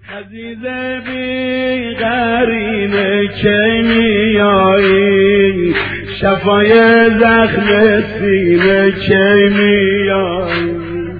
عزیز بی قرینه کی میایی، شفای زخم سینه کی میایی.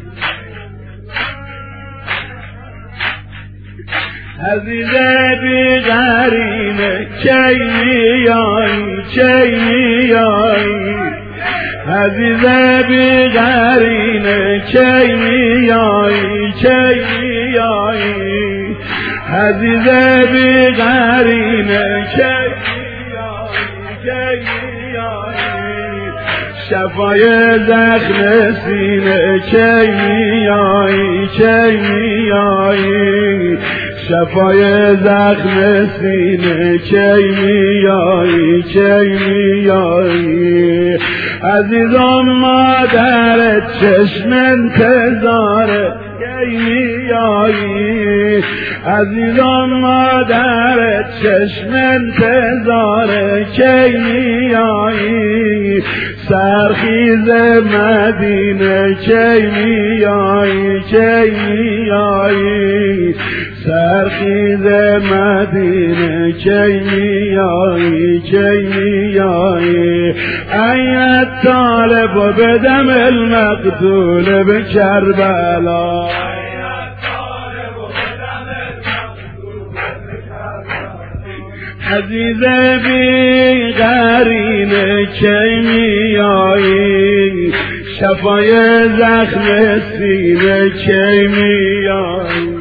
عزیز بی قرینه کی میایی، کی میایی. عزیز بی قرینه کی میایی، کی میایی. عزیز بی قرینه کی میایی، کی میایی. شفای زخم سینه کی میایی، کی میایی. شفای زخم سینه کی میایی، کی میایی. عزیزم مادر چشم انتظاره کی میایی. عزیزم مادر چشم انتظاره کی میایی. سرخیز مدینه کی میایی، کی میایی. سرخیز مدینه کی میایی، کی میایی. ای طالب بدم المقتول به کربلا، عزیز بی قرینه کی میایی. شفای زخم سینه کی میایی.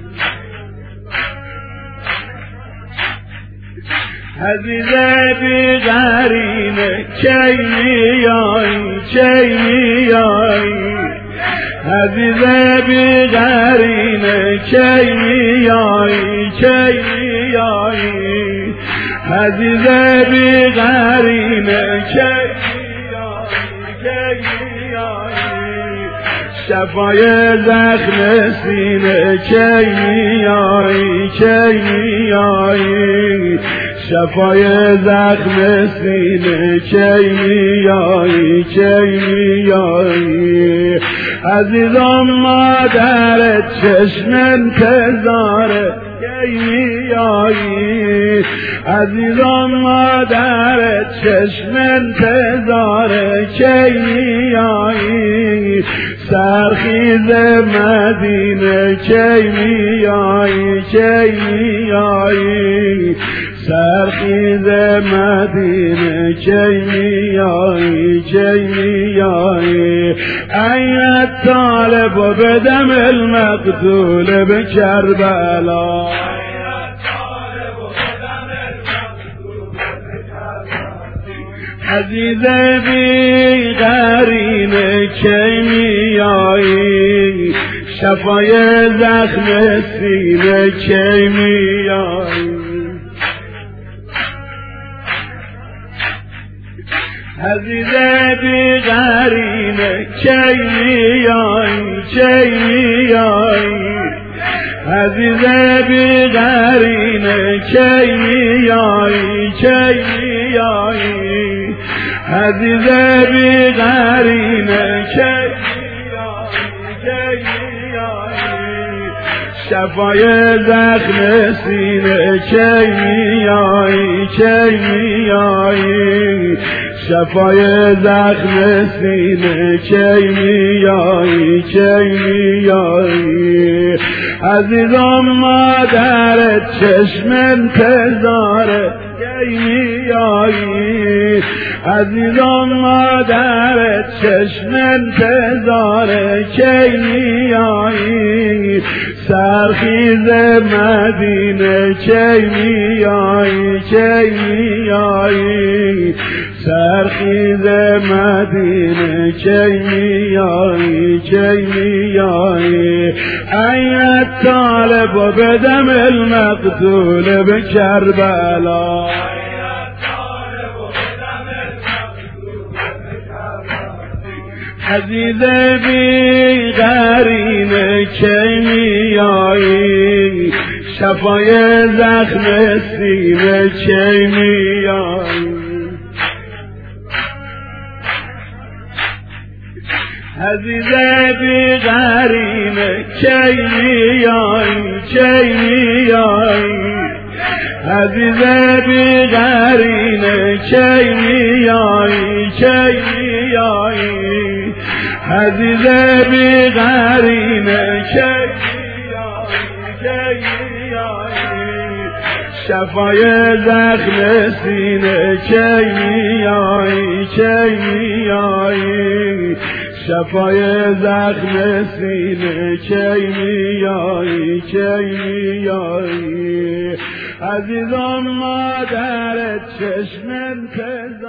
عزیز بی قرینه کی میایی، کی میایی. عزیز بی قرینه کی میایی، کی میایی. عزیز بی قرینه کی میایی، کی میایی. شفای زخم سینه کی میایی، کی میایی. شفای زخم سینه کی میایی، کی میایی. عزیزم مادر چشم انتظاره کی میایی. عزیزم مادر چشم انتظاره کی میایی. سرخیز مدینه کی میایی، کی میایی. سرخیز مدینه کی میایی، کی میایی. ای طالب بدم المقتول به کربلا، عزیز بی قرینه کی میایی. شفای زخم سینه کی میایی. عزیز بی قرینه کی میایی، کی میایی. عزیز بی قرینه کی میایی، کی میایی. عزیز بی قرینه کی میایی، کی میایی. شفای زخم سینه کی میایی، کی میایی. شفای زخم سینه کی میایی، کی میایی. عزیزم مادر چشم انتظاره کی میایی. عزیزم مادر چشم انتظاره کی میایی. سرخیز مدینه کی میایی، کی میایی. سرخیز مدینه کی میایی، کی میایی. ای طالب بدم المقتول به کربلا، عزیز بی قرینه کی میایی. شفای زخم سینه کی میایی. عزیز بی قرینه کی میایی کی میایی عزیز بی قرینه کی میایی کی میایی عزیز بی قرینه کی میایی کی میایی شفای زخم سینه کی میایی کی میایی شفای زخم سینه کی میایی کی میایی عزیزان مادر چشم انتظار